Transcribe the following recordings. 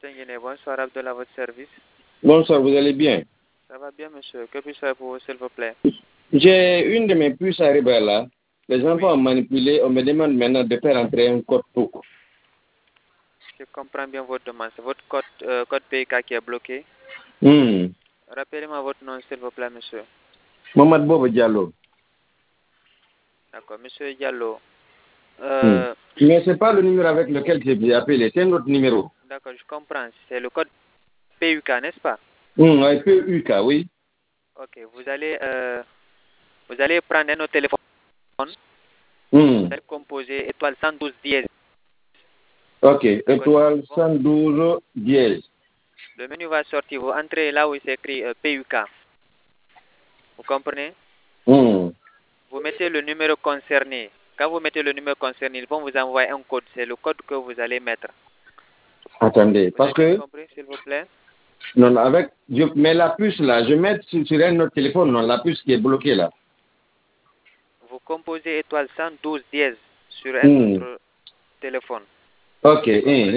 Guinée. Bonsoir, Abdel, à votre service. Bonsoir, vous allez bien? Ça va bien, monsieur. Que puis-je faire pour vous, s'il vous plaît? J'ai une de mes puces arrivées là. Les enfants ont manipulé. On me demande maintenant de faire entrer un code POC. Je comprends bien votre demande. C'est votre code PK qui est bloqué. Rappelez-moi votre nom, s'il vous plaît, monsieur. Mohamed Bobo Diallo. D'accord, monsieur Diallo. Mais ce n'est pas le numéro avec lequel j'ai appelé, c'est un autre numéro. D'accord, je comprends. C'est le code PUK, n'est-ce pas? Oui, PUK, oui. Ok, vous allez prendre un autre téléphone. Vous allez composer étoile 112 dièse. Ok, étoile 112 dièse. Le menu va sortir. Vous entrez là où il s'écrit PUK. Vous comprenez? Vous mettez le numéro concerné. Quand vous mettez le numéro concerné, ils vont vous envoyer un code. C'est le code que vous allez mettre. Attendez, Vous parce avez que... compris, s'il vous plaît? Non, mais la puce là, je mets sur un autre téléphone, non, la puce qui est bloquée là. Vous composez étoile 112 dièse sur un autre téléphone. Ok,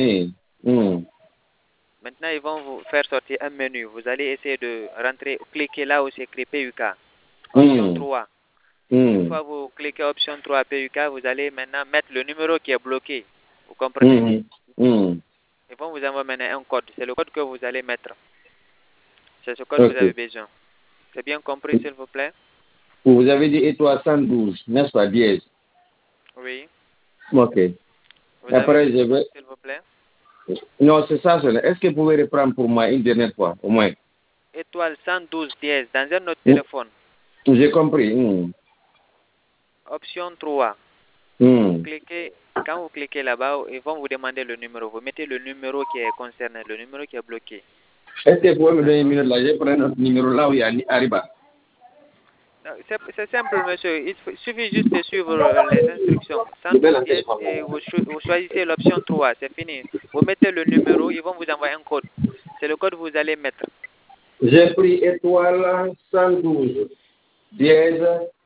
Maintenant, ils vont vous faire sortir un menu. Vous allez essayer de rentrer, cliquer là où c'est écrit PUK. Option 3. Une fois vous cliquez option 3 PUK, vous allez maintenant mettre le numéro qui est bloqué. Vous comprenez? Ils vont vous envoyer maintenant un code. C'est le code que vous allez mettre. C'est ce code que vous avez besoin. C'est bien compris, s'il vous plaît? Vous avez dit étoile 112, n'est-ce pas, dièse? Oui. Ok. Vous avez besoin, s'il vous plaît? Non, c'est ça. Est-ce que vous pouvez reprendre pour moi une dernière fois, au moins? Étoile 112 dièse dans un autre téléphone. J'ai compris. Option 3. Quand vous cliquez là-bas, ils vont vous demander le numéro. Vous mettez le numéro qui est concerné, le numéro qui est bloqué. Est-ce que vous pouvez me donner une minute là? Je prends notre numéro là où il y a Ariba. C'est simple, monsieur. Il suffit juste de suivre les instructions. 112 dièse et vous choisissez l'option 3. C'est fini. Vous mettez le numéro, ils vont vous envoyer un code. C'est le code que vous allez mettre. J'ai pris étoile 112 dièse